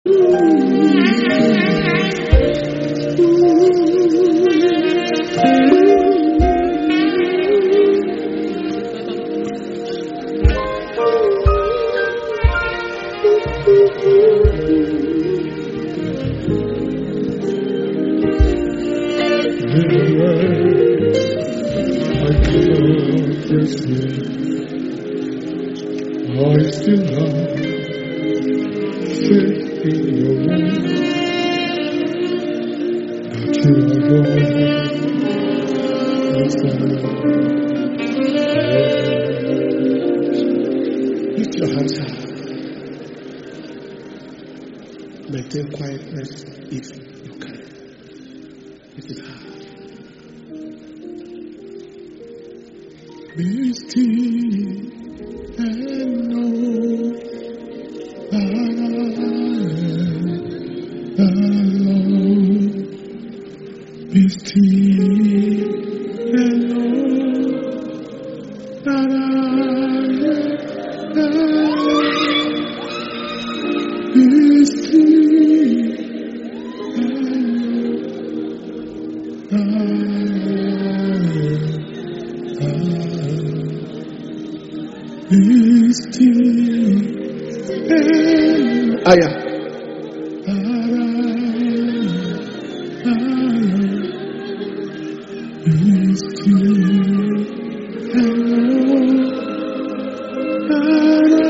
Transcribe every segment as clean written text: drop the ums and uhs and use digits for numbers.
I still have faith in your word that you are God. Lift your hands high. Maintain quietness if you can. Lift it high. Be still and know that I am alone. Be still and know that I am alone. Be still and know that I am. Be still and Aya. Be still and know that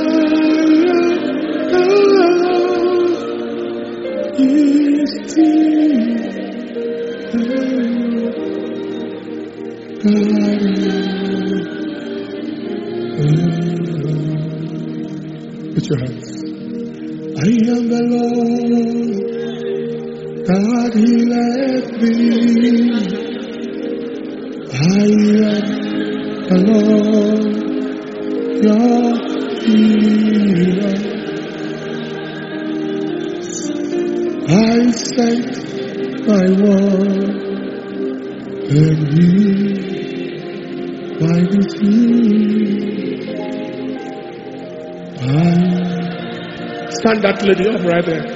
I am. Be still Put your hands. I am the Lord, God He led me. I am the Lord, your healer. I sent my word and He by His will. Stand that lady up right there.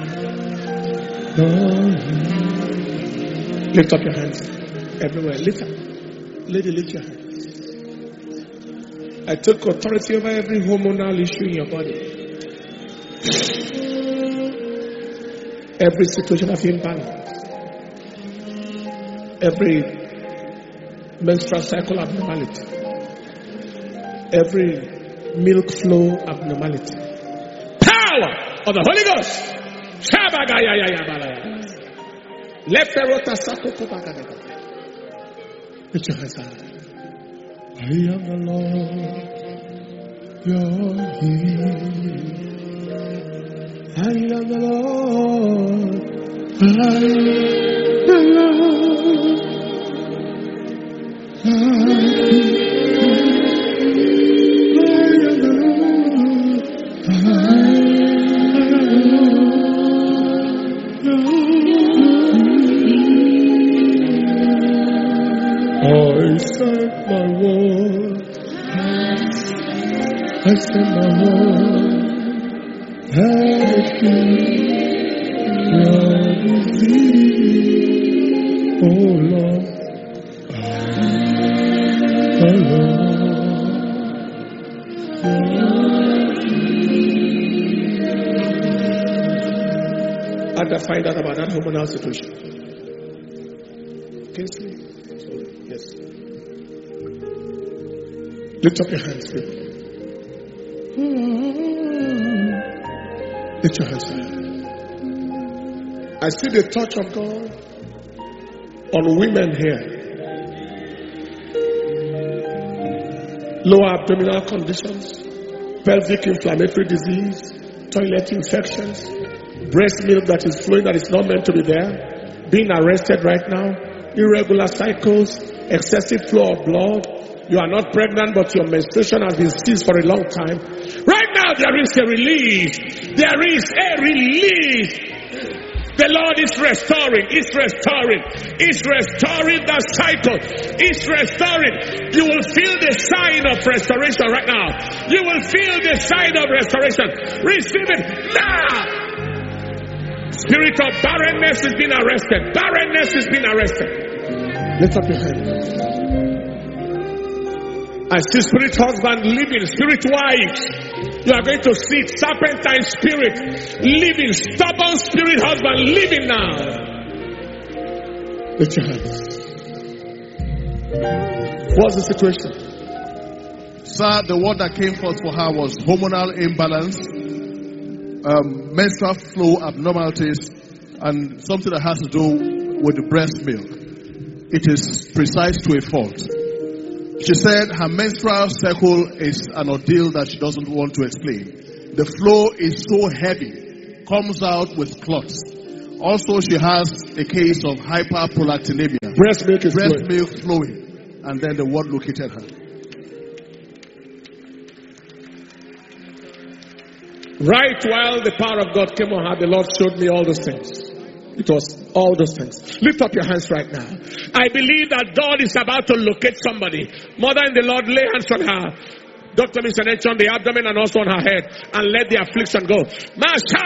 Lift up your hands everywhere. Lift up. Lady, lift your hands. I took authority over every hormonal issue in your body. Every situation of imbalance. Every menstrual cycle abnormality. Every milk flow abnormality. Power of the Holy Ghost. Put your hands out. I am the Lord, your healer. I am the Lord. I am the Lord. I sent my word. I sent my word. Oh Lord, I had to find out about that hormonal situation. Can you see? Yes. Lift up your hands, people. Lift your hands high. I see the touch of God on women here. Lower abdominal conditions, pelvic inflammatory disease, toilet infections, breast milk that is flowing that is not meant to be there, being arrested right now, irregular cycles, excessive flow of blood. You are not pregnant, but your menstruation has been ceased for a long time. Right now, there is a release. There is a release. The Lord is restoring. It's restoring. It's restoring the cycle. It's restoring. You will feel the sign of restoration right now. You will feel the sign of restoration. Receive it now. Spirit of barrenness is being arrested. Barrenness is being arrested. Lift up your hand. I see spirit husband living, spirit wives. You are going to see serpentine spirit living, stubborn spirit husband living now. Lift your hands. What's the situation? Sir, the word that came forth for her was hormonal imbalance, menstrual flow abnormalities, and something that has to do with the breast milk. It is precise to a fault. She said her menstrual cycle is an ordeal that she doesn't want to explain. The flow is so heavy, comes out with clots. Also, she has a case of hyperprolactinemia. Breast milk flowing. And then the word located her. Right while the power of God came on her, the Lord showed me all those things. It was all those things. Lift up your hands right now. I believe that God is about to locate somebody. Mother in the Lord, lay hands on her. Dr. Missionary on the abdomen and also on her head, and let the affliction go. I see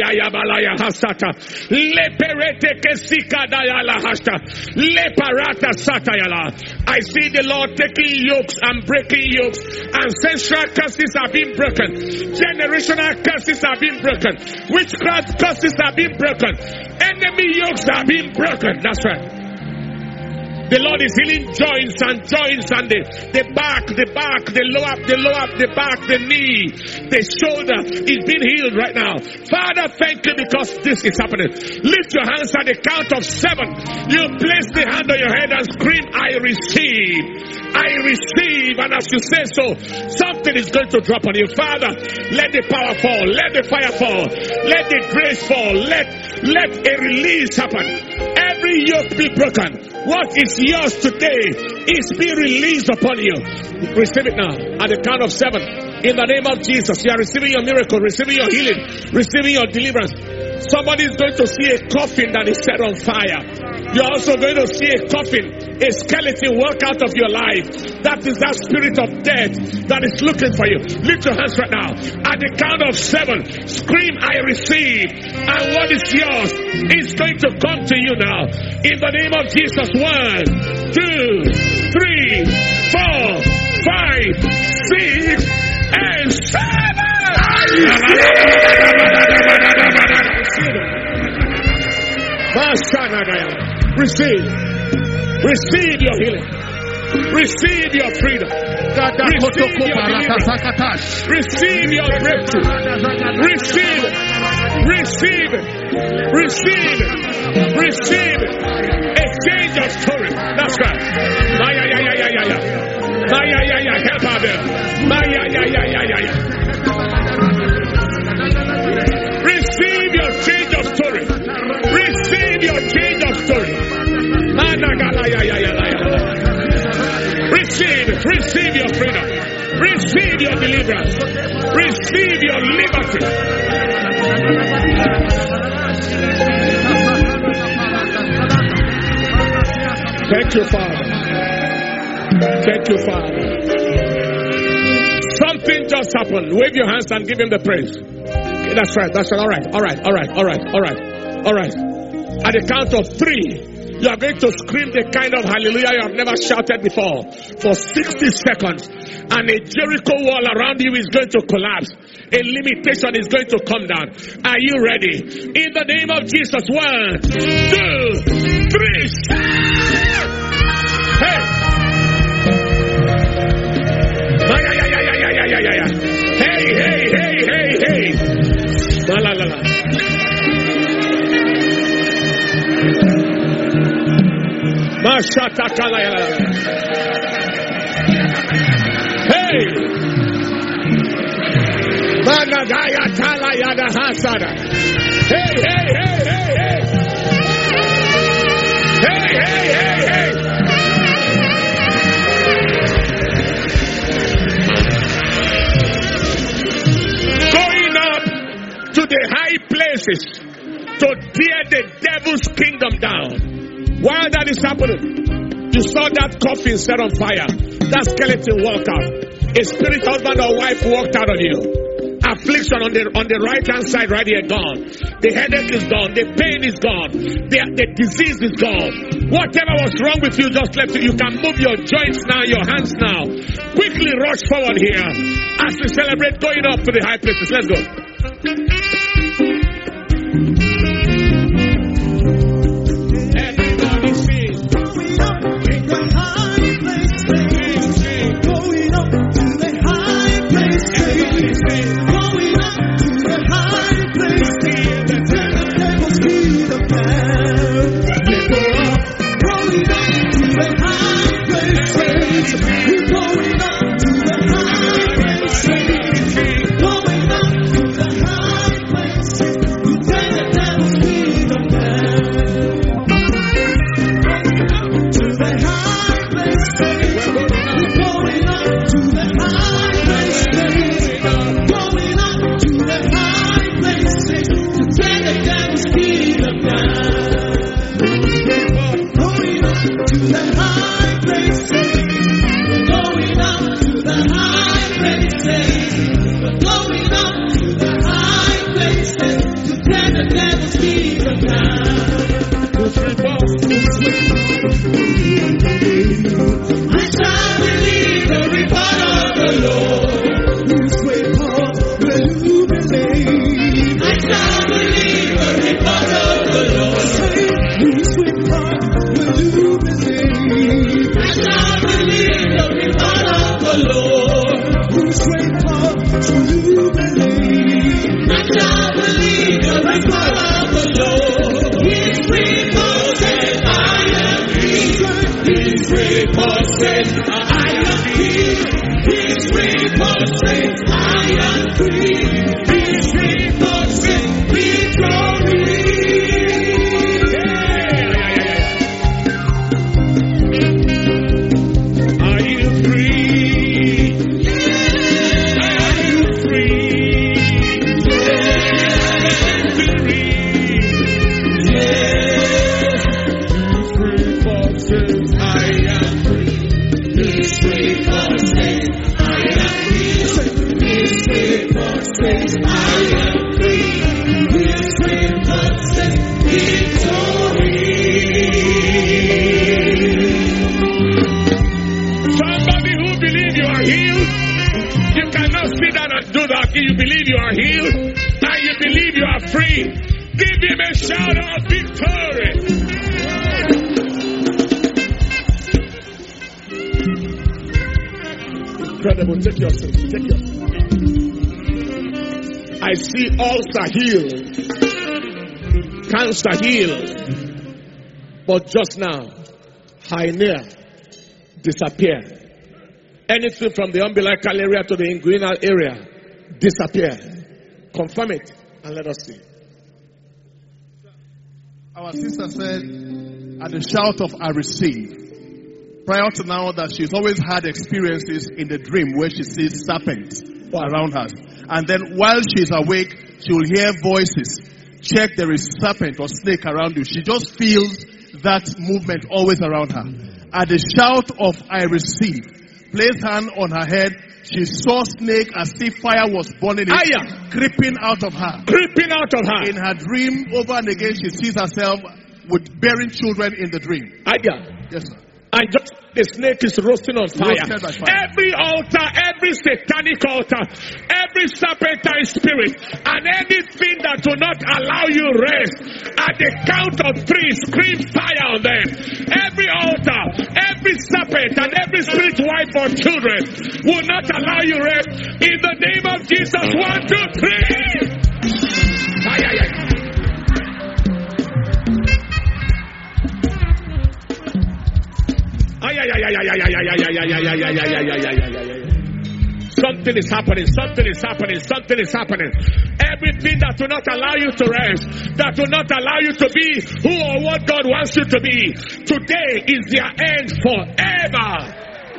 the Lord taking yokes and breaking yokes. Ancestral curses are being broken. Generational curses are being broken. Witchcraft curses are being broken. Enemy yokes are being broken. That's right. The Lord is healing joints and the back, the lower, the back, the knee, the shoulder is being healed right now. Father, thank you because this is happening. Lift your hands at the count of 7. You place the hand on your head and scream, I receive. I receive. And as you say so, something is going to drop on you. Father, let the power fall. Let the fire fall. Let the grace fall. Let a release happen. Every yoke be broken. What is yours today is being released upon you. Receive it now. At the count of 7. In the name of Jesus, you are receiving your miracle, receiving your healing, receiving your deliverance. Somebody is going to see a coffin that is set on fire. You're also going to see a coffin, a skeleton walk out of your life. That is that spirit of death that is looking for you. Lift your hands right now. At the count of 7, scream, I receive. And what is yours is going to come to you now. In the name of Jesus. 1, 2, 3, 4, 5, 6, and 7. Receive your healing. Receive your freedom. Receive your breakthrough. Receive it. A change of story. That's right. Help out there. Receive your change of story. Receive your change of story. Receive your freedom. Receive your deliverance. Receive your liberty. Thank you, Father. Thank you, Father. Something just happened. Wave your hands and give him the praise. That's right. All right. At the count of 3. You are going to scream the kind of hallelujah you have never shouted before for 60 seconds. And a Jericho wall around you is going to collapse. A limitation is going to come down. Are you ready? In the name of Jesus. 1, 2, 3. Hey! Hey! La la la. Hey! Managaya Talayada Hasada. Hey! Hey! Going up to the high places to tear the devil's kingdom down. While that is happening, you saw that coffin set on fire. That skeleton walked out. A spirit husband or wife walked out on you. affliction on the right hand side right here gone. The headache is gone. The pain is gone. The disease is gone. Whatever was wrong with you, just left you. You can move your joints now, your hands now. Quickly rush forward here as we celebrate going up to the high places. Let's go. Everybody sing. Going up in the high places. Going up to the high places. Everybody sing. Going up to the high places. The devil's feet of man. Going up to the high places. We're going up to the high places. Going up to the high places. You take the devil's feet of man. To the high places. We're going up to the high places. Going up to the high places. You take the devil's feet of man. Going up to the high places. We're going up to the high places. We're going up to the high places. To tear the devil's feet of man. I shall believe the report of the Lord. Whose report will you believe? I shall believe the report of the Lord. Whose report will you believe? I shall believe the report of the Lord. Whose report will you believe? I shall believe the report of the Lord. His report says I am free. His report says I am free. His report says I am free. His report says victory. Are you free? Are you free? Victory. His report says I am free. His report says I am free. His report says I am free. His report says victory. Somebody who believes you are healed, you cannot sit down and do that. You believe you are healed and you believe you are free. Give him a shout of victory. Incredible. Take your seat. Take your seat. I see ulcer healed, cancer healed, but just now, hernia disappear. Anything from the umbilical area to the inguinal area disappear. Confirm it and let us see. Our sister said, at the shout of I receive, prior to now, that she's always had experiences in the dream where she sees serpents around her. And then while she's awake, she will hear voices. Check, there is serpent or snake around you. She just feels that movement always around her. At the shout of I receive, placed hand on her head, she saw snake as if fire was burning it, creeping out of her. Creeping out of her. In her dream, over and again, she sees herself with bearing children in the dream. Yes, sir. And just the snake is roasting on fire. Every altar, every satanic altar, every serpentine spirit, and anything that will not allow you rest, at the count of 3, scream fire on them. Every altar, every serpent, and every spirit wife or children will not allow you rest. In the name of Jesus, 1, 2, 3. Fire. Something is happening. Something is happening. Something is happening. Everything that will not allow you to rest, that will not allow you to be who or what God wants you to be, today is their end forever.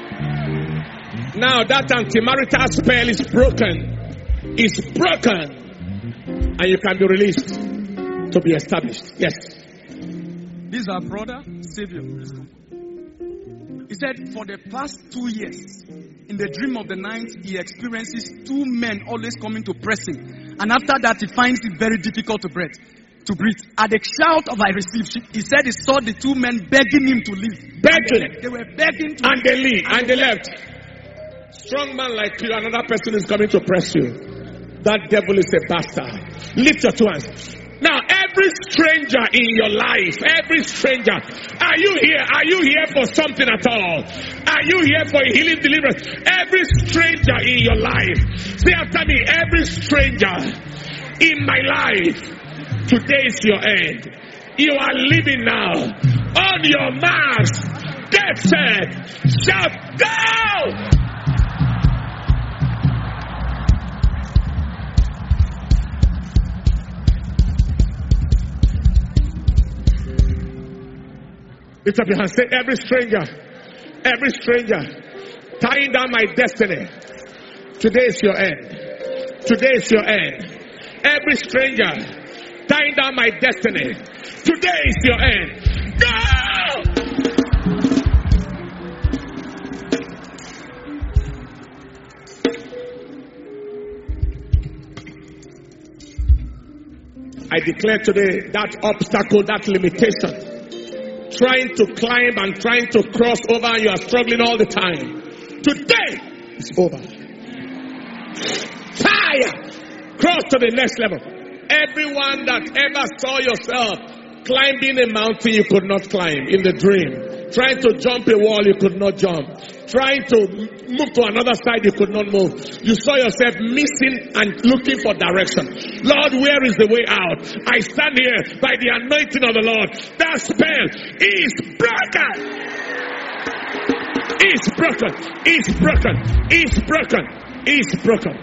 Now that anti-marital spell is broken. It's broken. And you can be released to be established. Yes. This is our brother, Savior. He said, for the past 2 years, in the dream of the night, he experiences two men always coming to press him. And after that, he finds it very difficult to breathe. At the shout of I received, he said he saw the two men begging him to leave. Begging. They were begging to And they leave. And they left. Strong man like you, another person is coming to press you. That devil is a bastard. Lift your two hands. Now, every stranger in your life, every stranger, are you here? Are you here for something at all? Are you here for a healing deliverance? Every stranger in your life, say after me, every stranger in my life, today is your end. You are living now. On your marks, get set, shout, go! Lift up your hands. Say, every stranger, tying down my destiny. Today is your end. Today is your end. Every stranger, tying down my destiny. Today is your end. Go! I declare today that obstacle, that limitation, trying to climb and trying to cross over, and you are struggling all the time. Today is over. Fire! Cross to the next level. Everyone that ever saw yourself climbing a mountain you could not climb in the dream, trying to jump a wall you could not jump, trying to move to another side you could not move, you saw yourself missing and looking for direction. Lord, where is the way out? I stand here by the anointing of the Lord. That spell is broken. It's broken. It's broken. It's broken. It's broken.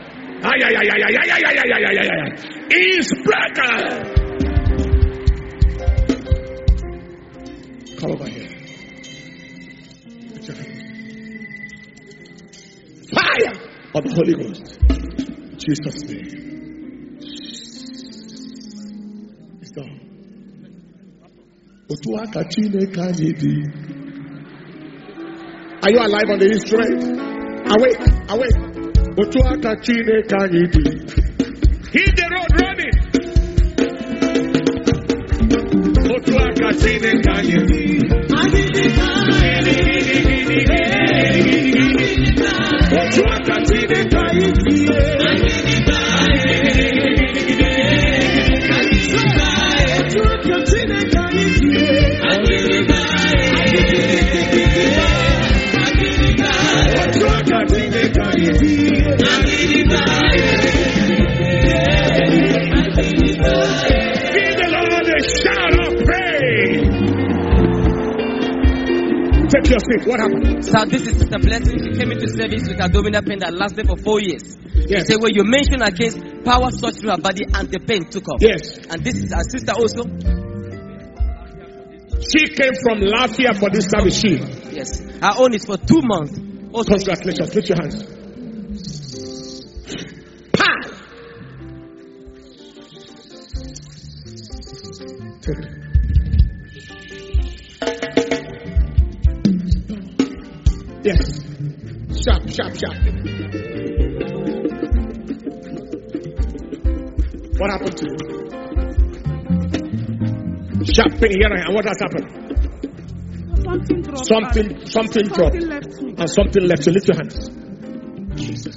It's broken. Come over here. Fire of the Holy Ghost. Jesus' name. It's done. Are you alive on the instrument? Awake, awake. Hit the road running. Take your seat. What happened? So this is Sister Blessing. She came into service with abdominal pain that lasted for 4 years. Yes. She said, when you mentioned against power surged through her body and the pain took off. Yes. And this is our sister also. She came from Lafayette for this service. She. Yes. Her own is for 2 months. Also. Congratulations. Lift your hands. Pa! Take it. Yes. Sharp, sharp, sharp. What happened to you? Sharp pain here and what has happened? Something dropped. Something dropped. Left me. And something left you. Lift your hands. Jesus.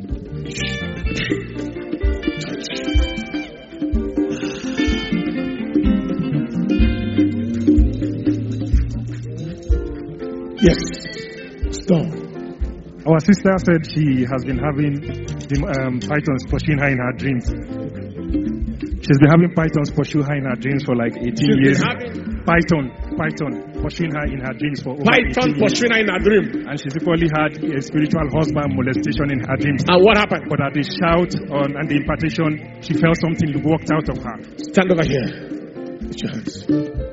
Yes. Stop. Our sister said she has been having pythons pursuing her in her dreams. She's been having pythons pursue her in her dreams for like 18 years. Python pursuing her in her dreams for over 18 years. Pursuing her in her dream. And she's equally had a spiritual husband molestation in her dreams. And what happened? But at the shout and the impartation, she felt something walked out of her. Stand over here. Put your hands.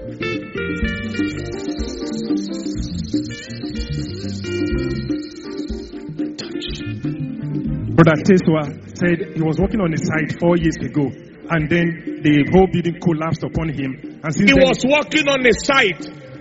Brother Teswa said he was working on the site 4 years ago, and then the whole building collapsed upon him. And since he was working on the site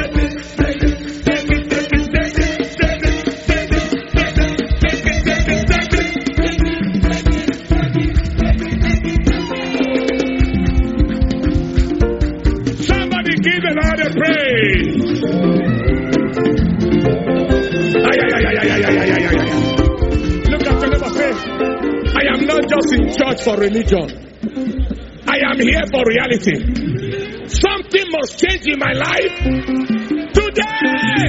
Somebody give the Lord a praise. Look at your neighbor, say, I am not just in church for religion. I am here for reality. Something must change in my life today.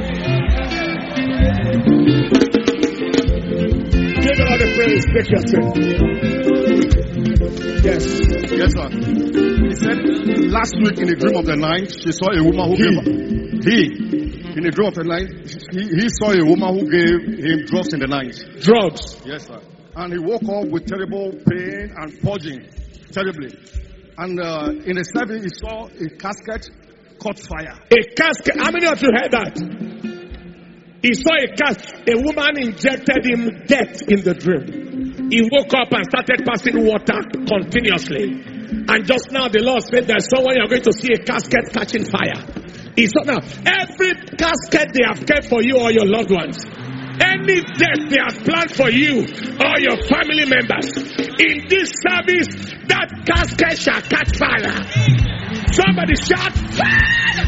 Give the Lord a praise. Take your seat. Yes. Yes, sir. He said last week in a dream of the night, she saw a woman who in a dream of the night, he saw a woman who gave him drugs in the night. Drugs. Yes, sir. And he woke up with terrible pain and purging, terribly. And in the service, he saw a casket caught fire. A casket. How many of you heard that? He saw a casket. A woman injected him death in the dream. He woke up and started passing water continuously. And just now the Lord said there's someone you're going to see a casket catching fire. He saw now every casket they have kept for you or your loved ones, any death they have planned for you or your family members, in this service, that casket shall catch fire. Somebody shout fire!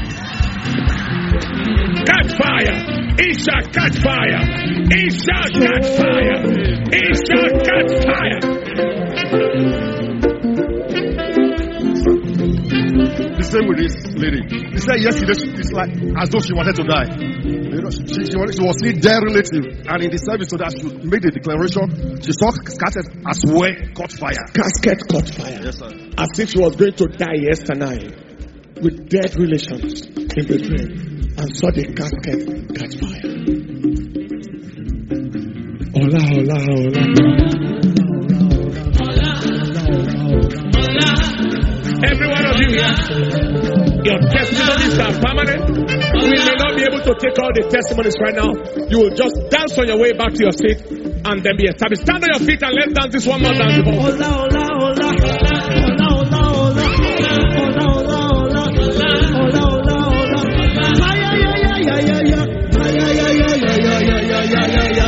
Catch fire! It shall catch fire! It shall catch fire! It shall catch fire! The same with this lady. He said yesterday it's like as though she wanted to die. You know, she was seeing their relative, and in the service so that she made the declaration, she saw casket as well caught fire. Casket caught fire. Yes, sir. As if she was going to die yesterday with dead relations in the dream, and saw the casket catch fire. Hola, hola, hola. Every one of you here, your testimonies are permanent. We may not be able to take all the testimonies right now. You will just dance on your way back to your seat and then be established. Stand on your feet and let's dance this one more dance. Hola, hola, hola. Hola, hola, hola. Hola, hola, hola. Hola, hola, hola. Ay, ay, ay, ay, ay, ay, ay. Ay, ay, ay, ay, ay, ay, ay, ay, ay, ay, ay, ay.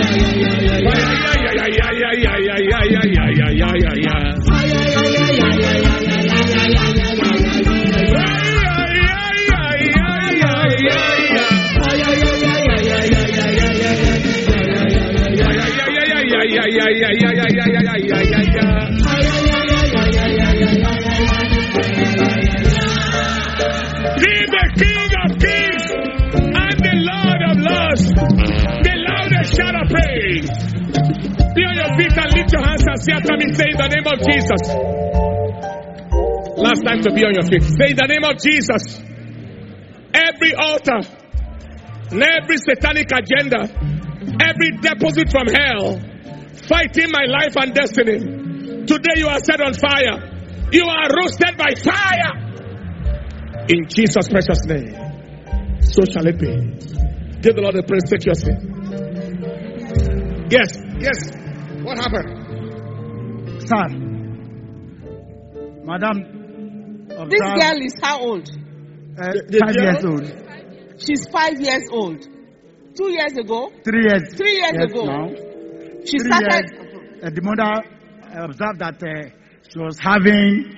Say after me, say in the name of Jesus. Last time to be on your feet. Say in the name of Jesus. Every altar and every satanic agenda, every deposit from hell, fighting my life and destiny. Today you are set on fire. You are roasted by fire. In Jesus' precious name. So shall it be. Give the Lord a praise. Take your seat. Yes. Yes. What happened? Sir, Madam, this girl is how old? 5 years old. She's 5 years old. 2 years ago? 3 years. 3 years yes, ago. Now. She started. The mother observed that she was having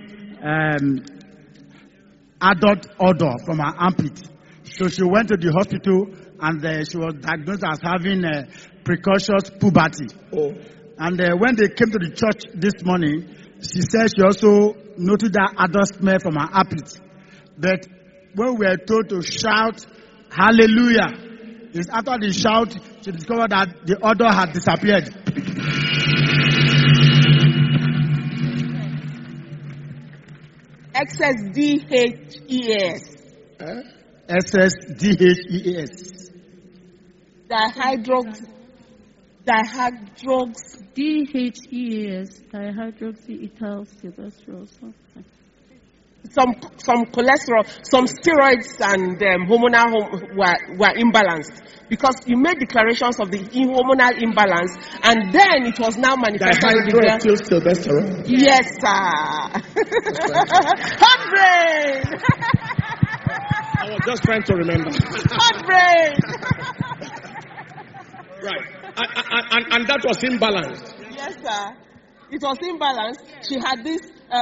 adult odor from her armpit. So she went to the hospital and she was diagnosed as having precocious puberty. Oh. And when they came to the church this morning, she said she also noted that adult smell from her armpit. But when we were told to shout, hallelujah, it's after the shout, she discovered that the odor had disappeared. XSDHEAS. XSDHEAS. Dihydroxy. DHEAS, dihydroxyethyl. Some cholesterol, some steroids and hormonal were imbalanced because you made declarations of the hormonal imbalance and then it was now manifested. Dihydroxytestosterone. Yes, sir. Hot brain. I was just trying to remember. Hot brain. Right. And that was imbalanced. Yes, sir. It was imbalanced. She had this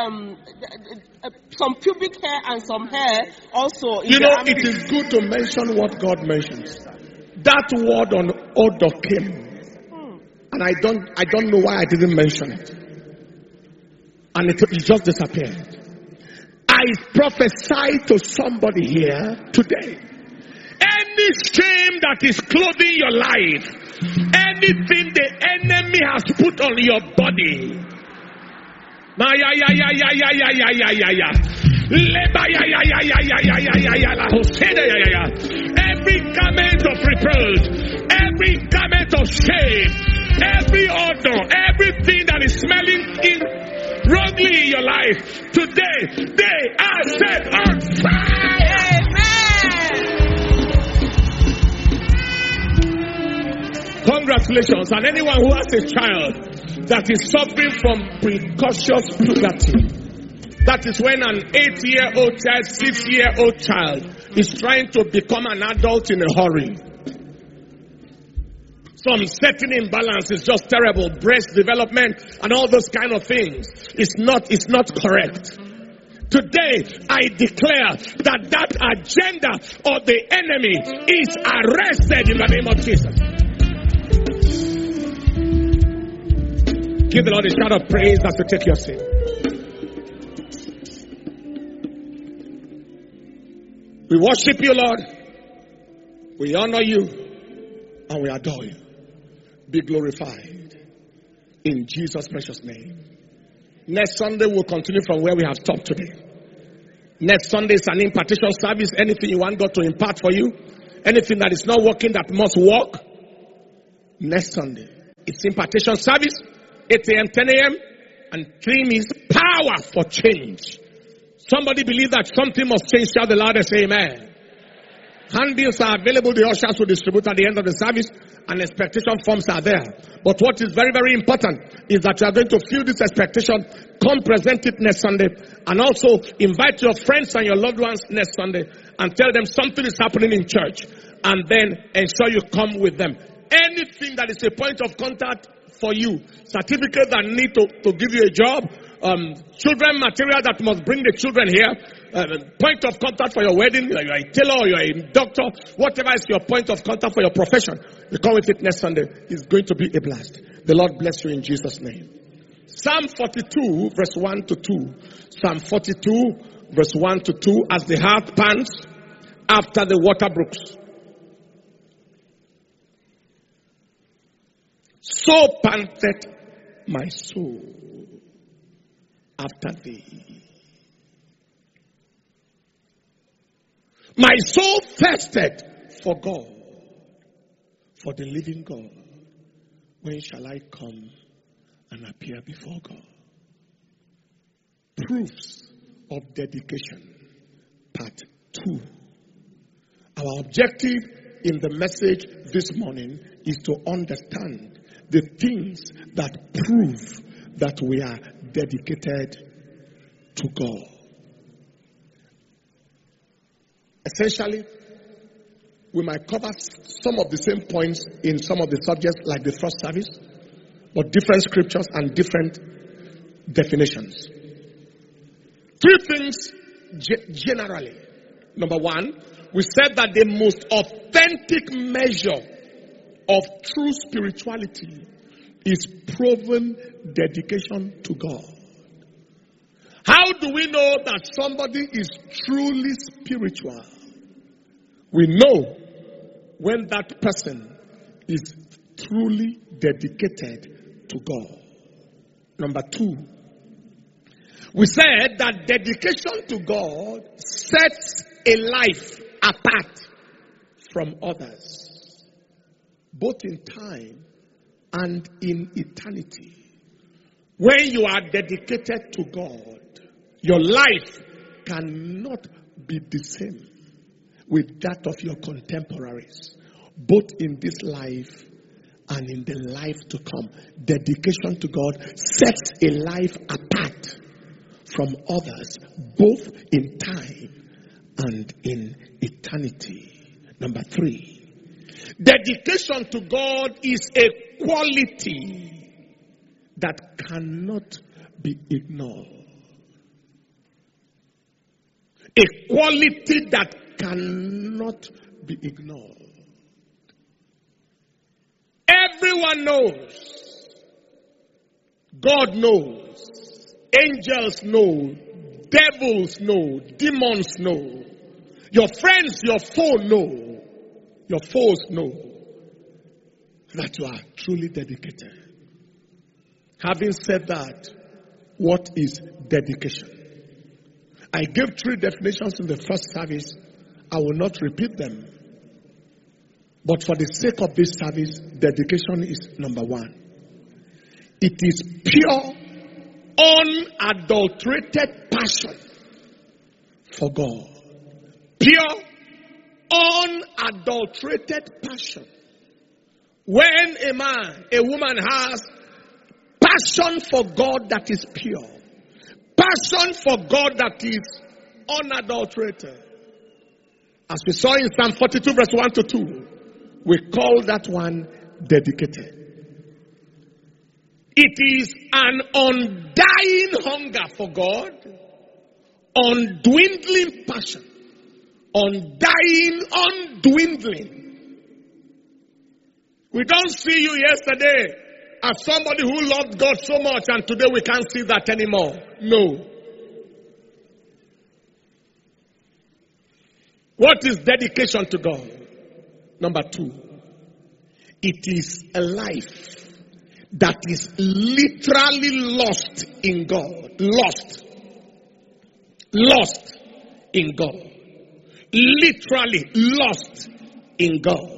some pubic hair and some hair also. You know, it is good to mention what God mentions. That word on odor came, and I don't know why I didn't mention it, and it just disappeared. I prophesy to somebody here today. Any shame that is clothing your life, anything the enemy has put on your body, Ma ya ya ya ya ya ya ya ya ya ya. Leba ya ya ya ya ya ya ya ya ya la hoseda ya ya ya. Every garment of reproach, every garment of shame, every odor, everything that is smelling in wrongly in your life, today they are set on fire. Congratulations. And anyone who has a child that is suffering from precocious puberty, that is when an 8-year-old child, 6-year-old child is trying to become an adult in a hurry. Some certain imbalance is just terrible. Breast development and all those kind of things. It's not correct. Today, I declare that agenda of the enemy is arrested in the name of Jesus. Give the Lord a shout of praise as you take your seat. We worship you, Lord. We honor you. And we adore you. Be glorified. In Jesus' precious name. Next Sunday, we'll continue from where we have stopped today. Next Sunday is an impartation service. Anything you want God to impart for you. Anything that is not working that must work. Next Sunday. It's impartation service. 8 a.m., 10 a.m. And theme is power for change. Somebody believe that something must change. Shout the loudest, amen. Handbills are available. The ushers will distribute at the end of the service. And expectation forms are there. But what is very, very important is that you are going to feel this expectation. Come present it next Sunday. And also invite your friends and your loved ones next Sunday. And tell them something is happening in church. And then ensure you come with them. Anything that is a point of contact for you. Certificate that need to give you a job. Children material that must bring the children here. Point of contact for your wedding. You're a tailor, you're a doctor. Whatever is your point of contact for your profession. You come with it next Sunday. It's going to be a blast. The Lord bless you in Jesus' name. Psalm 42 verse 1 to 2. Psalm 42 verse 1 to 2. As the hart pants after the water brooks, so panted my soul after thee. My soul thirsted for God, for the living God. When shall I come and appear before God? Proofs of dedication, part 2. Our objective in the message this morning is to understand the things that prove that we are dedicated to God. Essentially, we might cover some of the same points in some of the subjects like the first service, but different scriptures and different definitions. 3 things generally. Number 1, we said that the most authentic measure of true spirituality is proven dedication to God. How do we know that somebody is truly spiritual? We know when that person is truly dedicated to God. Number 2, we said that dedication to God sets a life apart from others, both in time and in eternity. When you are dedicated to God, your life cannot be the same with that of your contemporaries, both in this life and in the life to come. Dedication to God sets a life apart from others, both in time and in eternity. Number 3, dedication to God is a quality that cannot be ignored. A quality that cannot be ignored. Everyone knows. God knows. Angels know. Devils know. Demons know. Your friends, your foe know. Your foes know that you are truly dedicated. Having said that, What is dedication? I gave 3 definitions in the first service. I will not repeat them. But for the sake of this service, dedication is number 1. It is pure, unadulterated passion for God. Pure, unadulterated passion. When a man, a woman has passion for God that is pure, passion for God that is unadulterated. As we saw in Psalm 42 verse 1 to 2, we call that one dedicated. It is an undying hunger for God, undwindling passion, undying, undwindling. We don't see you yesterday as somebody who loved God so much and today we can't see that anymore. No. What is dedication to God? Number 2, it is a life that is literally lost in God. Lost in God. Literally lost in God.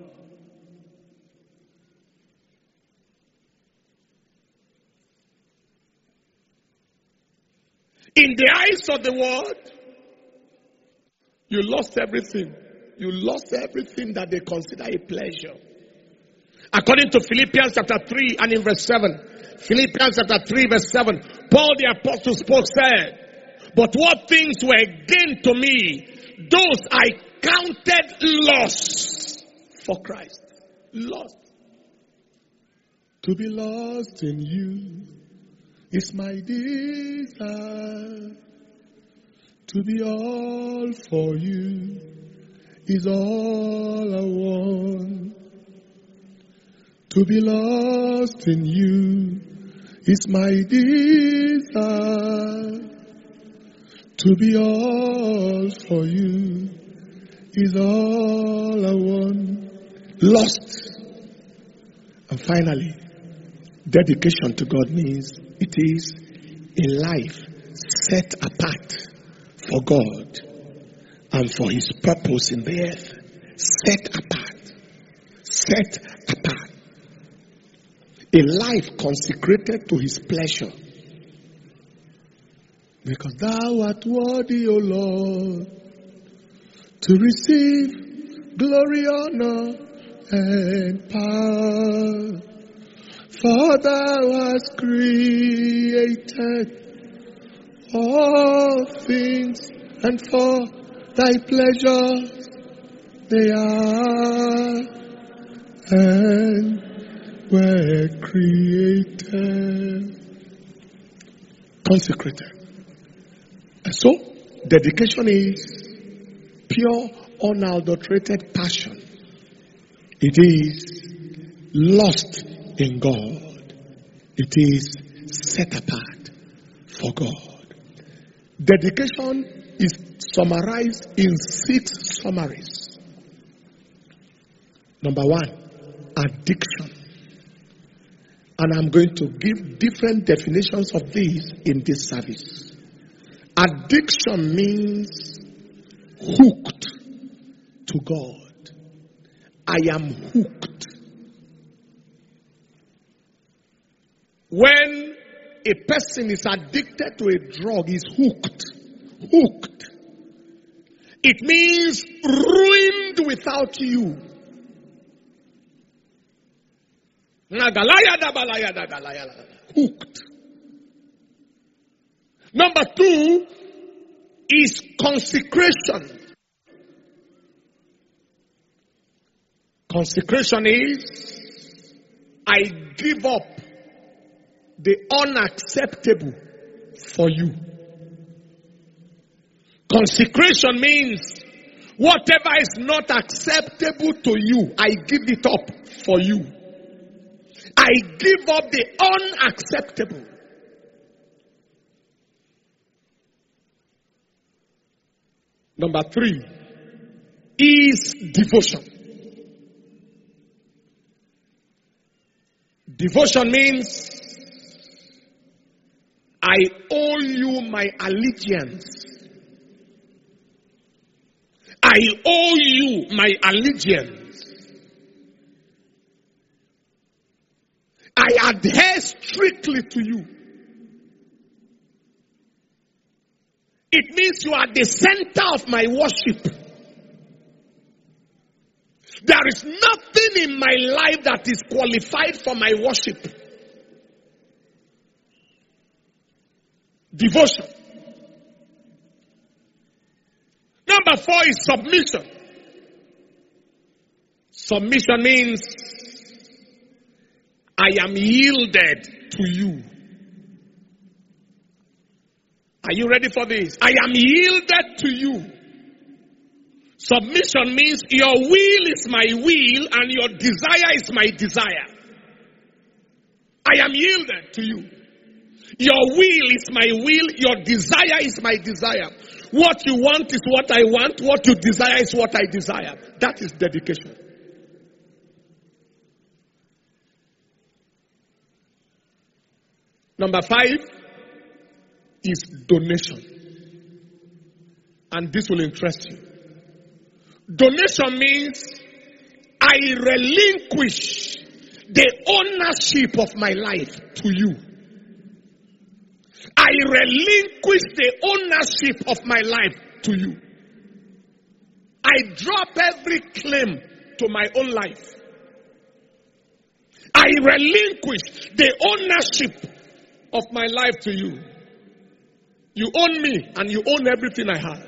In the eyes of the world, you lost everything. You lost everything that they consider a pleasure. According to Philippians chapter 3 and in verse 7. Philippians chapter 3 verse 7. Paul the apostle said, but what things were gain to me, those I counted loss for Christ. Lost. To be lost in you is my desire. To be all for you is all I want. To be lost in you is my desire. To be all for you is all I want. Lost. And finally, dedication to God means it is a life set apart for God and for His purpose in the earth. Set apart. Set apart. A life consecrated to His pleasure. Because thou art worthy, O Lord, to receive glory, honor, and power. For thou hast created all things, and for thy pleasure they are and were created. Consecrated. And so, dedication is pure, unadulterated passion. It is lost in God. It is set apart for God. Dedication is summarized in 6 summaries. Number 1, addiction. And I'm going to give different definitions of these in this service. Addiction means hooked to God. I am hooked. When a person is addicted to a drug, he's hooked. Hooked. It means ruined without you. Hooked. Number 2 is consecration. Consecration is I give up the unacceptable for you. Consecration means whatever is not acceptable to you, I give it up for you. I give up the unacceptable. Number 3 is devotion. Devotion means I owe you my allegiance. I owe you my allegiance. I adhere strictly to you. It means you are the center of my worship. There is nothing in my life that is qualified for my worship. Devotion. Number 4 is submission. Submission means I am yielded to you. Are you ready for this? I am yielded to you. Submission means your will is my will and your desire is my desire. I am yielded to you. Your will is my will, your desire is my desire. What you want is what I want, what you desire is what I desire. That is dedication. Number 5 is donation. And this will interest you. Donation means I relinquish the ownership of my life to you. I relinquish the ownership of my life to you. I drop every claim to my own life. I relinquish the ownership of my life to you. You own me and you own everything I have.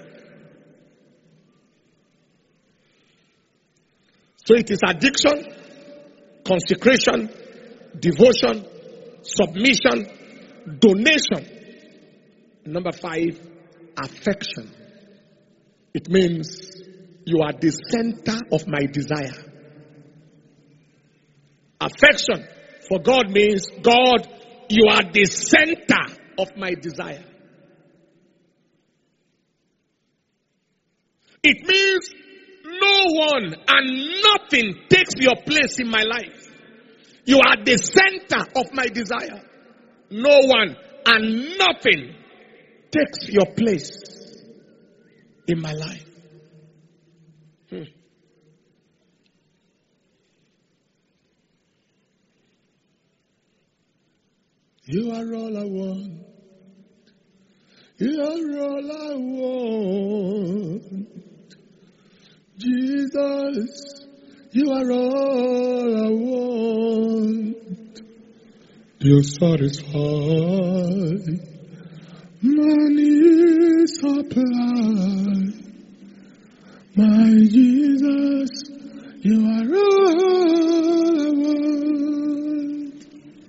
So it is addiction, consecration, devotion, submission, donation. Number 5, affection. It means you are the center of my desire. Affection for God means, God, you are the center of my desire. It means no one and nothing takes your place in my life. You are the center of my desire. No one and nothing takes your place in my life. You are all I want. You are all I want. Jesus, you are all I want. You satisfy my needs supply. My Jesus, you are all I want.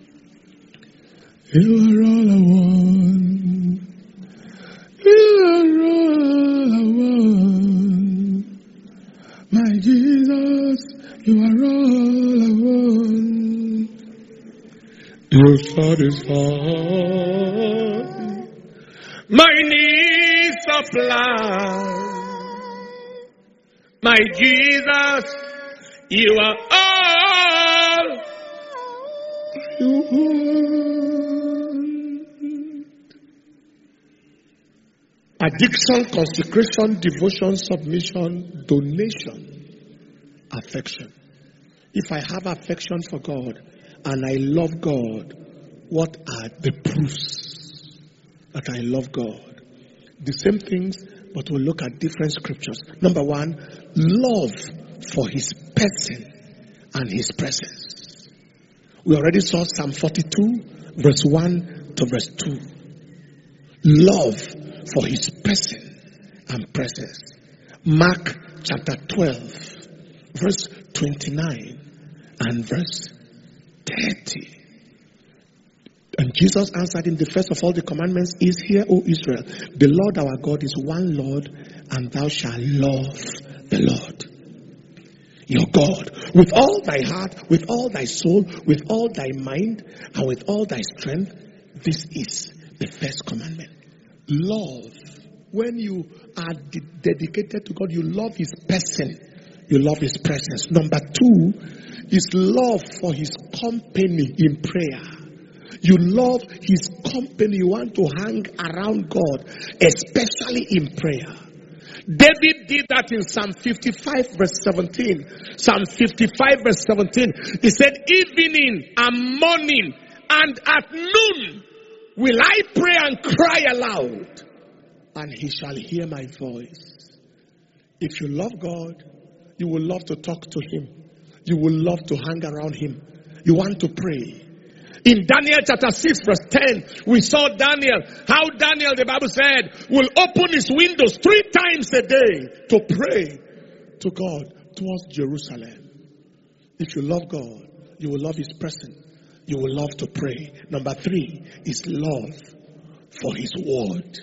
You are all I want. You are all I want. My Jesus, you are all I want. You satisfy my needs supply. My Jesus, you are all you want. Addiction, consecration, devotion, submission, donation, affection. If I have affection for God and I love God, what are the proofs that I love God? The same things, but we'll look at different scriptures. Number 1, love for his person and his presence. We already saw Psalm 42, verse 1 to verse 2. Love for his person and presence. Mark chapter 12, verse 29 and verse 30. And Jesus answered him, the first of all the commandments is, Hear, O Israel, the Lord our God is one Lord, and thou shalt love the Lord your God with all thy heart, with all thy soul, with all thy mind, and with all thy strength. This is the first commandment. Love. When you are dedicated to God, you love his person, you love his presence. Number 2 is love for his company in prayer. You love his company. You want to hang around God, especially in prayer. David did that in Psalm 55 verse 17. Psalm 55 verse 17. He said, evening and morning and at noon will I pray and cry aloud, and he shall hear my voice. If you love God, you will love to talk to him. You will love to hang around him. You want to pray. In Daniel chapter 6 verse 10, we saw Daniel, how Daniel, the Bible said, will open his windows 3 times a day to pray to God towards Jerusalem. If you love God, you will love his presence. You will love to pray. Number 3 is love for his word.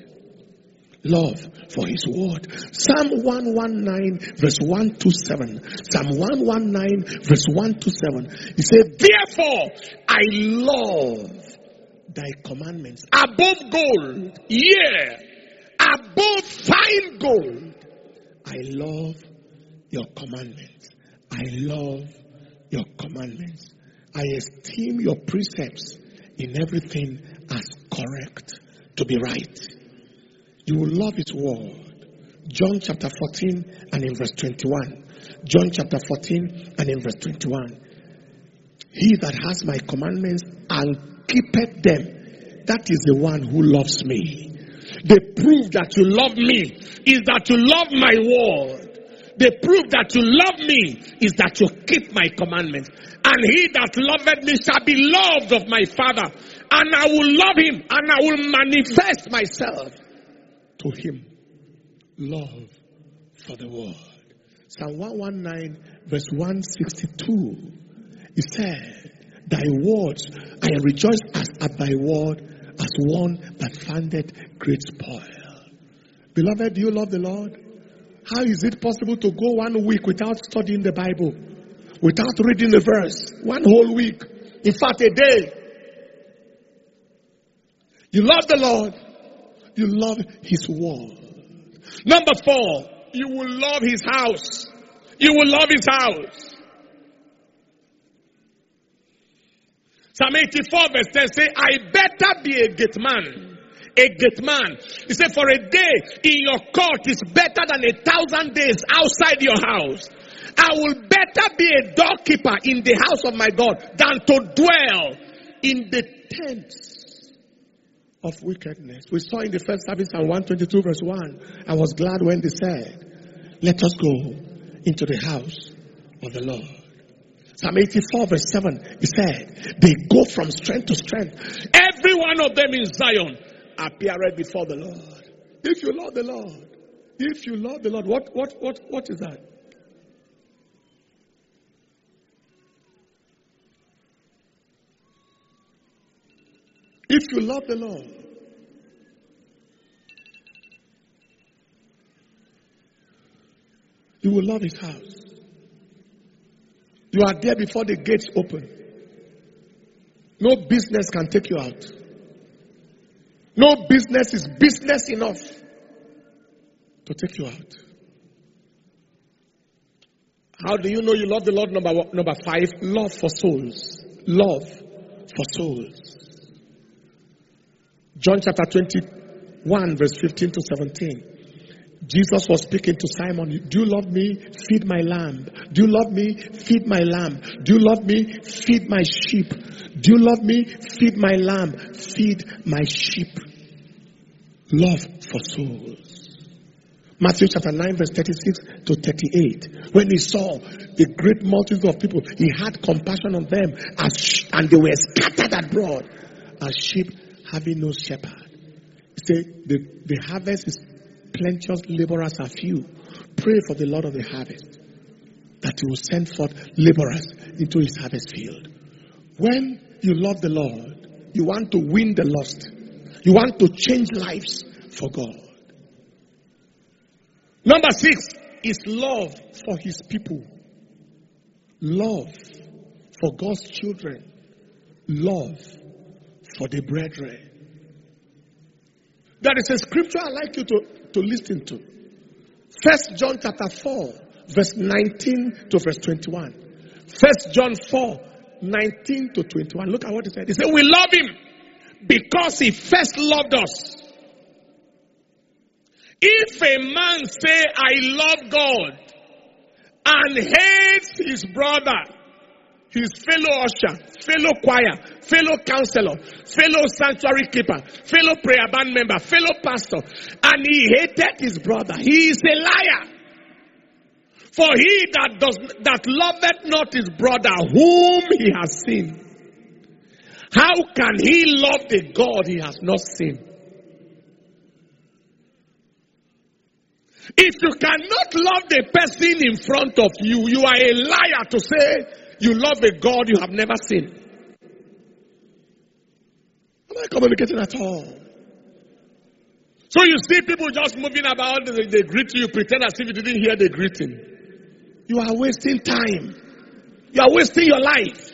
Love for his word. Psalm 119 verse 1 to 7. Psalm 119 verse 1 to 7. He said, therefore I love thy commandments above gold, yea, above fine gold. I love your commandments. I love your commandments. I esteem your precepts in everything as correct, to be right. You will love his word. John chapter 14 and in verse 21. John chapter 14 and in verse 21. He that has my commandments and keepeth them, that is the one who loves me. The proof that you love me is that you love my word. The proof that you love me is that you keep my commandments. And he that loveth me shall be loved of my Father. And I will love him and I will manifest myself to him. Love for the word. Psalm 119 verse 162. He said, thy words, I rejoice as at thy word, as one that findeth great spoil. Beloved, do you love the Lord? How is it possible to go 1 week without studying the Bible? Without reading a verse? 1 whole week. In fact, a day. You love the Lord. You love his word. Number 4, you will love his house. You will love his house. Psalm 84 verse 10 say, I better be a gate man. A gate man. He said, for a day in your court is better than 1,000 days outside your house. I will better be a doorkeeper in the house of my God than to dwell in the tents of wickedness. We saw in the first service Psalm 122 verse 1. I was glad when they said, let us go into the house of the Lord. Psalm 84 verse 7, he said, they go from strength to strength. Every one of them in Zion appeareth before the Lord. If you love the Lord, if you love the Lord, what is that? If you love the Lord, you will love his house. You are there before the gates open. No business can take you out. No business is business enough to take you out. How do you know you love the Lord? Number 5, love for souls. Love for souls. John chapter 21 verse 15 to 17. Jesus was speaking to Simon. Do you love me? Feed my lamb. Do you love me? Feed my lamb. Do you love me? Feed my sheep. Do you love me? Feed my lamb. Feed my sheep. Love for souls. Matthew chapter 9 verse 36 to 38. When he saw the great multitude of people, he had compassion on them and they were scattered abroad as sheep having no shepherd. He said the harvest is plenteous, laborers are few. Pray for the Lord of the harvest that he will send forth laborers into his harvest field. When you love the Lord, you want to win the lost. You want to change lives for God. Number 6 is love for his people. Love for God's children. Love for the brethren. There is a scripture I'd like you to listen to. 1 John chapter 4, verse 19 to verse 21. 1 John 4, 19 to 21. Look at what he said. He said, we love him because he first loved us. If a man say, I love God, and hates his brother, his fellow usher, fellow choir, fellow counselor, fellow sanctuary keeper, fellow prayer band member, fellow pastor, and he hated his brother, he is a liar. For he that loveth not his brother whom he has seen, how can he love the God he has not seen? If you cannot love the person in front of you, you are a liar to say you love a God you have never seen. Am I communicating at all? So you see people just moving about, they greet you, pretend as if you didn't hear the greeting. You are wasting time. You are wasting your life.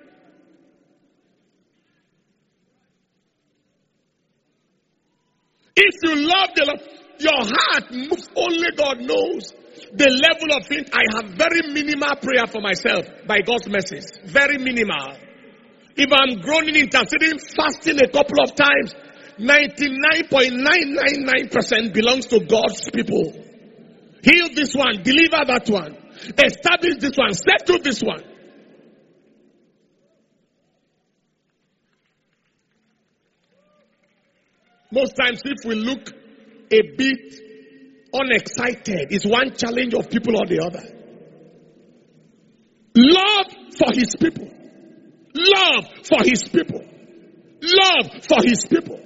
If you love the Lord, your heart moves, only God knows the level of it. I have very minimal prayer for myself by God's mercy. Very minimal. If I'm groaning, interceding, fasting a couple of times, 99.999% belongs to God's people. Heal this one, deliver that one, establish this one, settle this one. Most times if we look a bit unexcited, it's one challenge of people or the other. Love for his people. Love for his people. Love for his people.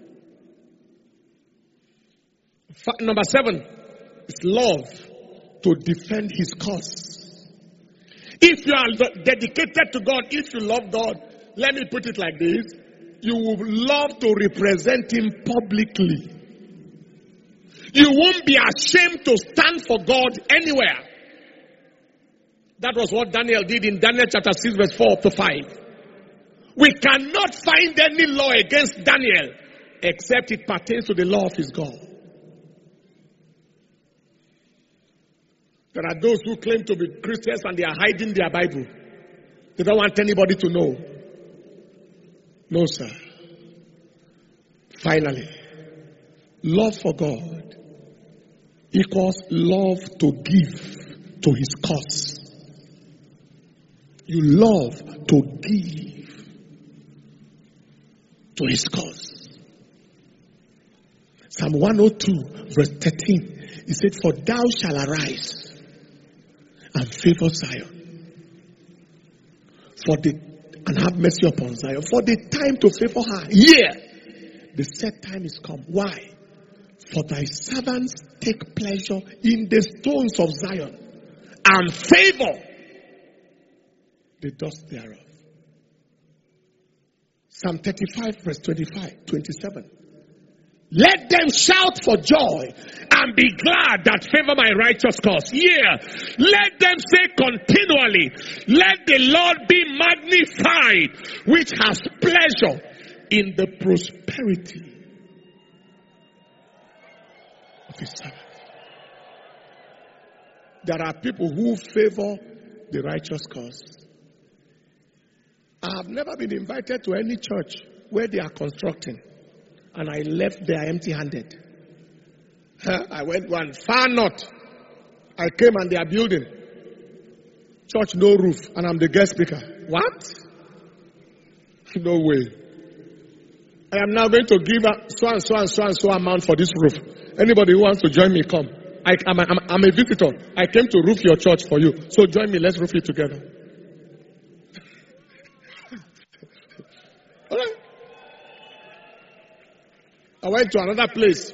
Number 7 is love to defend his cause. If you are dedicated to God, if you love God, let me put it like this, you will love to represent him publicly. You won't be ashamed to stand for God anywhere. That was what Daniel did in Daniel chapter 6 verse 4 up to 5. We cannot find any law against Daniel except it pertains to the law of his God. There are those who claim to be Christians and they are hiding their Bible. They don't want anybody to know. No, sir. Finally, love for God equals love to give to his cause. You love to give to his cause. Psalm 102 verse 13, he said, for thou shalt arise and favor Zion, and have mercy upon Zion, for the time to favor her. Yeah, the set time is come. Why? For thy servants take pleasure in the stones of Zion, and favor the dust thereof. Psalm 35 verse 27. Let them shout for joy and be glad that favor my righteous cause. Yeah. Let them say continually, let the Lord be magnified, which has pleasure in the prosperity of his servant. There are people who favor the righteous cause. I have never been invited to any church where they are constructing and I left there empty-handed. I went one far north. I came and they are building. Church no roof and I'm the guest speaker. What? No way. I am now going to give so and so amount for this roof. Anybody who wants to join me, come. I'm a visitor. I came to roof your church for you. So join me, let's roof it together. All right. I went to another place.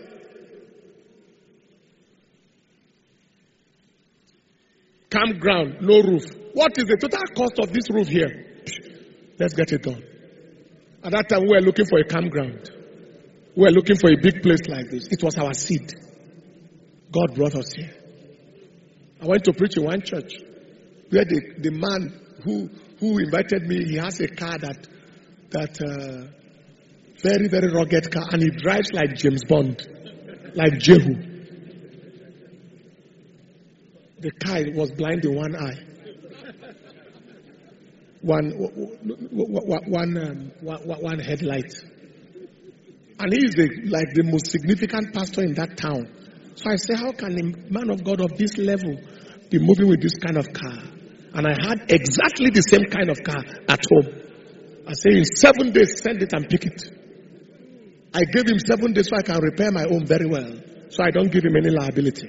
Campground, no roof. What is the total cost of this roof here? Let's get it done. At that time, we were looking for a campground. We were looking for a big place like this. It was our seed. God brought us here. I went to preach in one church where the man who invited me, he has a car that very, very rugged car, and he drives like James Bond, like Jehu. The car was blind in one eye. One headlight. And he is like the most significant pastor in that town. So I say, how can a man of God of this level be moving with this kind of car? And I had exactly the same kind of car at home. I say, in 7 days, send it and pick it. I gave him 7 days so I can repair my own very well. So I don't give him any liability.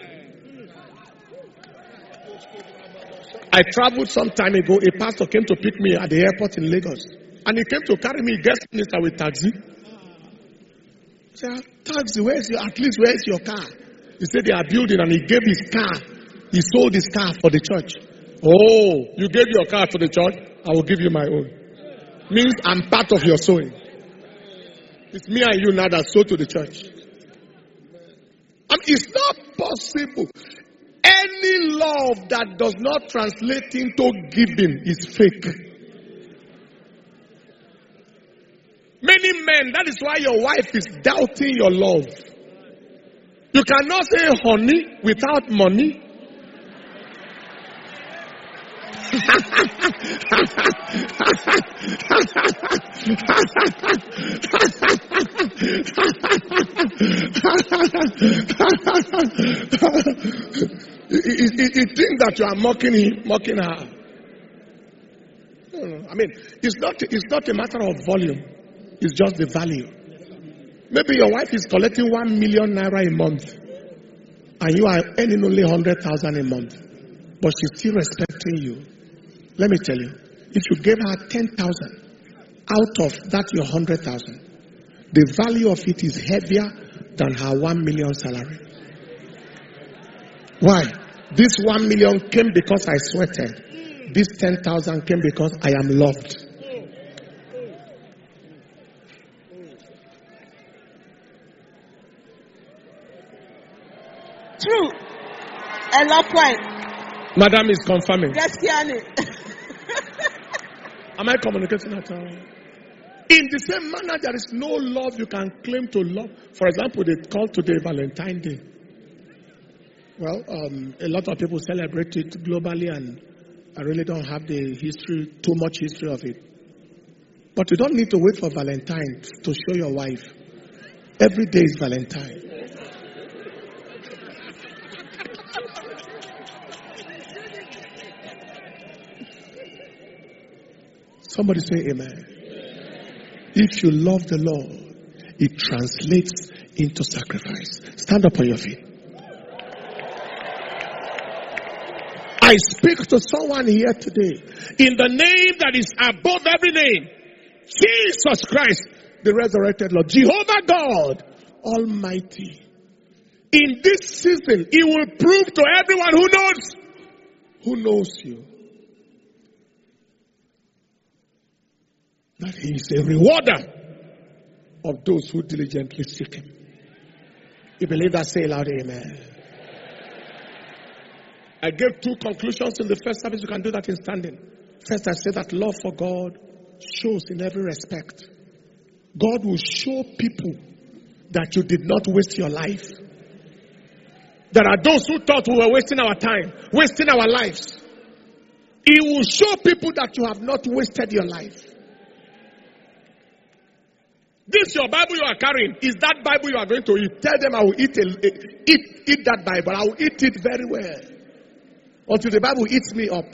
I traveled some time ago. A pastor came to pick me at the airport in Lagos. And he came to carry me guest minister with taxi. I said, taxi, where's your car? He said they are building, and he gave his car. He sold his car for the church. Oh, you gave your car for the church? I will give you my own. Means I'm part of your sowing. It's me and you now that sow to the church. And it's not possible. Any love that does not translate into giving is fake. Many men, that is why your wife is doubting your love. You cannot say honey without money. He thinks that you are mocking her. No. I mean, it's not a matter of volume. It's just the value. Maybe your wife is collecting 1 million naira a month, and you are earning only 100,000 a month, but she's still respecting you. Let me tell you, if you gave her 10,000 out of that your 100,000, the value of it is heavier than her 1 million salary. Why? This 1 million came because I sweated. This 10,000 came because I am loved. True. Eloquent. Madam is confirming. Gaskiani. Am I communicating at all? In the same manner, there is no love you can claim to love. For example, they call today Valentine's Day. Well, a lot of people celebrate it globally, and I really don't have too much history of it. But you don't need to wait for Valentine to show your wife. Every day is Valentine. Somebody say amen. If you love the Lord, it translates into sacrifice. Stand up on your feet. I speak to someone here today. In the name that is above every name, Jesus Christ, the resurrected Lord, Jehovah God Almighty. In this season, He will prove to everyone who knows you, that He is a rewarder of those who diligently seek Him. You believe that? Say loud, amen. I gave 2 conclusions in the first service. You can do that in standing. First, I said that love for God shows in every respect. God will show people that you did not waste your life. There are those who thought we were wasting our time, wasting our lives. He will show people that you have not wasted your life. This your Bible you are carrying. Is that Bible you are going to eat? Tell them I will eat that Bible. I will eat it very well. Until the Bible eats me up.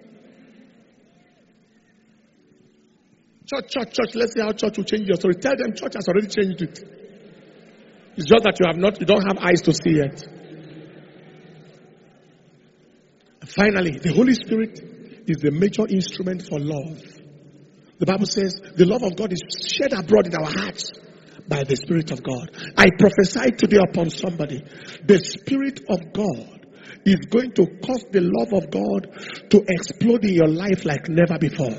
Church. Let's see how church will change your story. Tell them church has already changed it. It's just that you don't have eyes to see yet. Finally, the Holy Spirit is the major instrument for love. The Bible says the love of God is shed abroad in our hearts by the Spirit of God. I prophesy today upon somebody. The Spirit of God is going to cause the love of God to explode in your life like never before.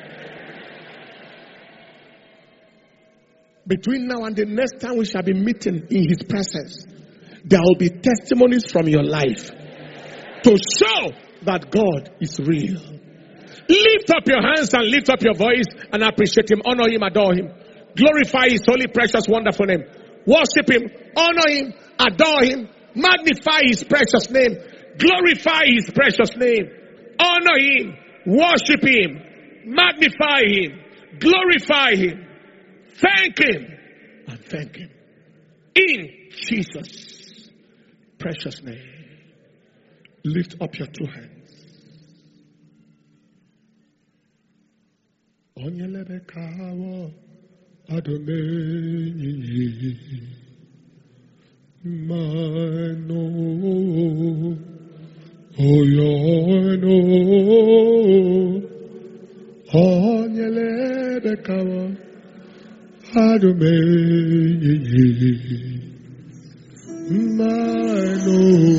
Between now and the next time we shall be meeting in His presence, there will be testimonies from your life to show that God is real. Lift up your hands and lift up your voice and appreciate Him, honor Him, adore Him. Glorify His holy, precious, wonderful name. Worship Him, honor Him, adore Him, magnify His precious name, glorify His precious name, honor Him, worship Him, magnify Him, glorify Him, thank Him, and thank Him. In Jesus' precious name. Lift up your two hands. Onyelebe kawo adomeni mano oyono onyelebe kawo adomeni mano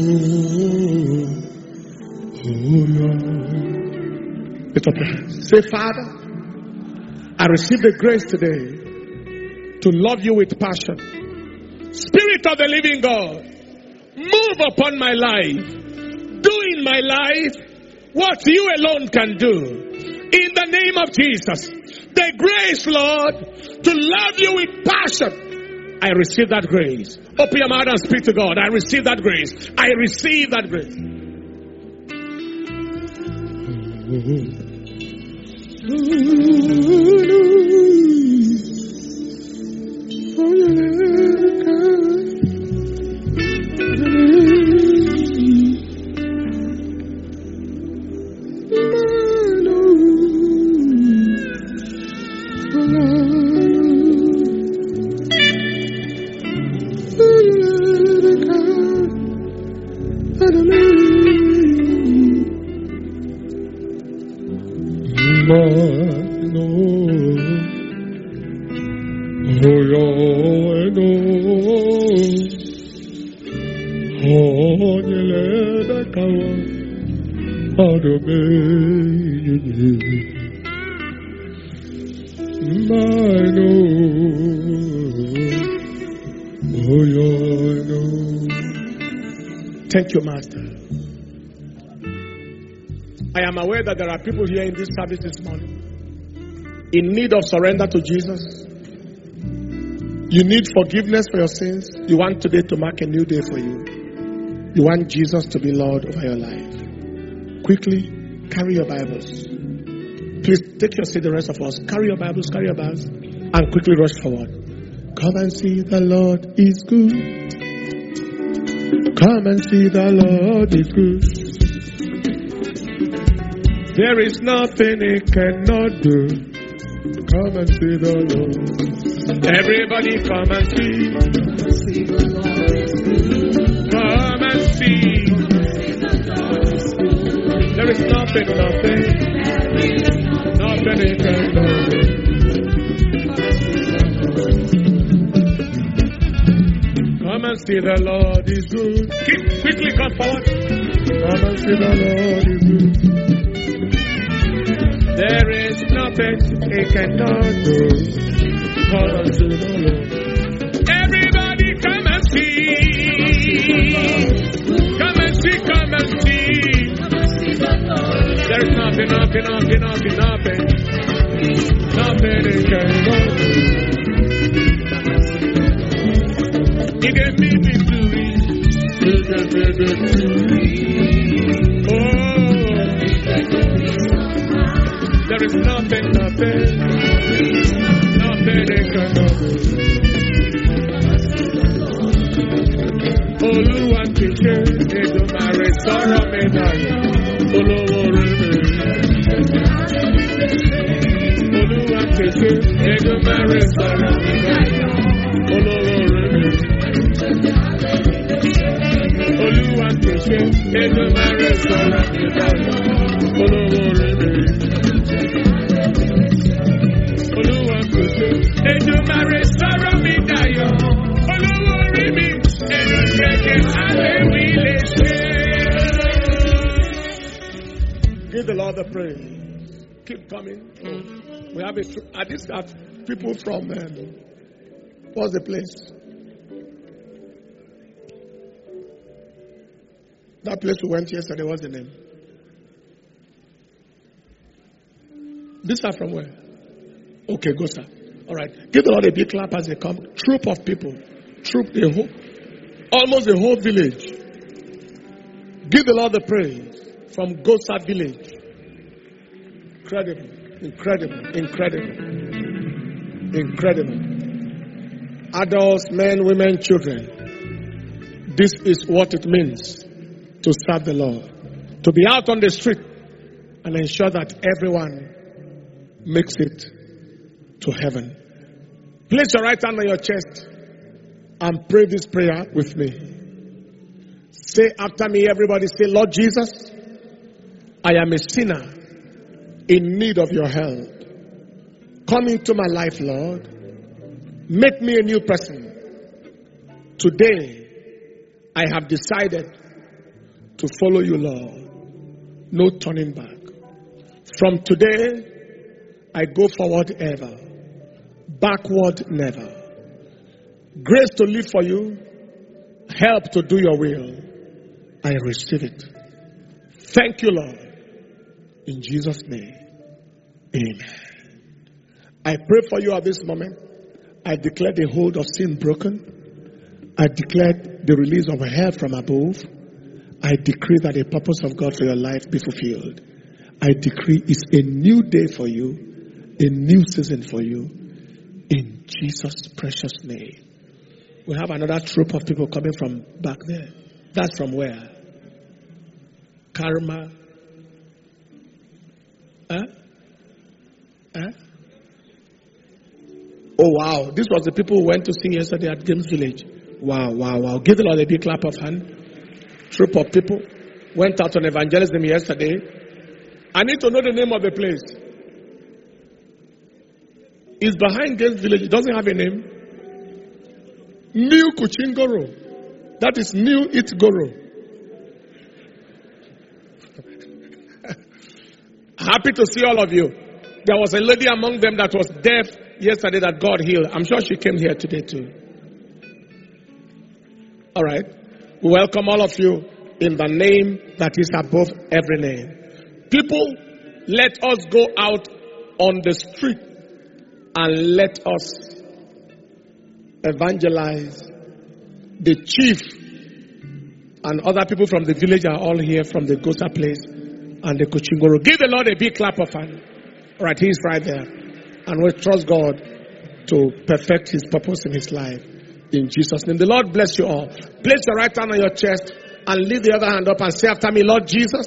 oyono. Lift up your hands. Say, Father, I receive the grace today to love you with passion. Spirit of the living God, move upon my life. Do in my life what you alone can do. In the name of Jesus. The grace, Lord, to love you with passion. I receive that grace. Open your mouth and speak to God. I receive that grace. I receive that grace. Thank you, Master. I am aware that there are people here in this service this morning in need of surrender to Jesus. You need forgiveness for your sins. You want today to mark a new day for you. You want Jesus to be Lord over your life. Quickly, carry your Bibles. Please take your seat, the rest of us. Carry your Bibles, and quickly rush forward. Come and see the Lord is good. Come and see the Lord is good. There is nothing He cannot do. Come and see the Lord. Everybody come and see. Come and see. There is nothing He cannot do. Come and see the Lord is good. Quickly come forward. Come and see the Lord is good. There is nothing He cannot do. Come and see the Lord. Everybody come and see. Come and see, come and see. There is nothing He cannot do. He gave me victory. He gave me victory. Oh, there is nothing He cannot do. Oluwa tike, Edumare sọ̀rọ̀ mi dayọ̀. Olówó rere. Oluwa tike, Edumare sọ̀rọ̀ mi dayọ̀. Olówó rere. Olúwa kìí Èdùmàrè sọ̀rọ̀ mi dayọ̀. Olówó rere. Olúwa kìí Èdùmàrè sọ̀rọ̀ mi dayọ̀. Olówó rere. Èdùmàrè alẹ́ mi lè ṣe. Give the Lord the praise. Keep coming. We have at this got people from what's the place? That place we went yesterday, what's the name? These are from where? Okay, go sir. All right. Give the Lord a big clap as they come. Troop of people. Almost the whole village. Give the Lord the praise from Gosa village. Incredible. adults, men, women, children. This is what it means to serve the Lord. To be out on the street and ensure that everyone makes it to heaven. Place your right hand on your chest and pray this prayer with me. Say after me, everybody say, Lord Jesus, I am a sinner in need of your help. Come into my life, Lord. Make me a new person. Today, I have decided to follow you, Lord. No turning back. From today, I go forward ever. Backward never. Grace to live for you. Help to do your will. I receive it. Thank you, Lord. In Jesus' name. Amen. I pray for you at this moment. I declare the hold of sin broken. I declare the release of help from above. I decree that the purpose of God for your life be fulfilled. I decree it's a new day for you, a new season for you, in Jesus' precious name. We have another troop of people coming from back there. That's from where? Karma. Oh wow, this was the people who went to sing yesterday at Games Village. Wow. Give the Lord a big clap of hand. Troop of people went out on evangelism yesterday. I need to know the name of the place. It's behind Games Village. It doesn't have a name. New Kuchingoro. That is New Itgoro. Happy to see all of you. There was a lady among them that was deaf yesterday that God healed. I'm sure she came here today too. All right. We welcome all of you in the name that is above every name. People, let us go out on the street and let us evangelize. The chief and other people from the village are all here from the Gosa place and the Kuchingoro. Give the Lord a big clap of hand. All right, he's right there. And we trust God to perfect his purpose in his life. In Jesus' name. The Lord bless you all. Place your right hand on your chest and lift the other hand up and say after me, Lord Jesus,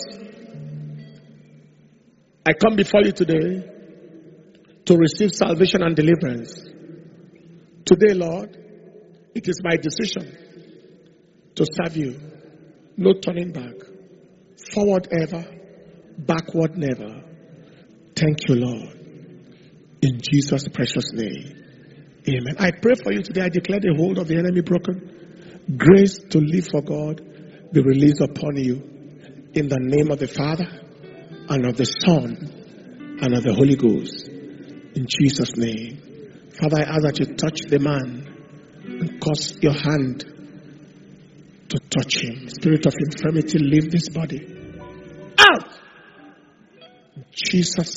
I come before you today to receive salvation and deliverance. Today, Lord, it is my decision to serve you. No turning back. Forward ever. Backward never. Thank you, Lord. In Jesus' precious name. Amen. I pray for you today. I declare the hold of the enemy broken. Grace to live for God be released upon you. In the name of the Father, and of the Son, and of the Holy Ghost. In Jesus' name. Father, I ask that you touch the man and cause your hand to touch him. Spirit of infirmity, leave this body. Out! In Jesus'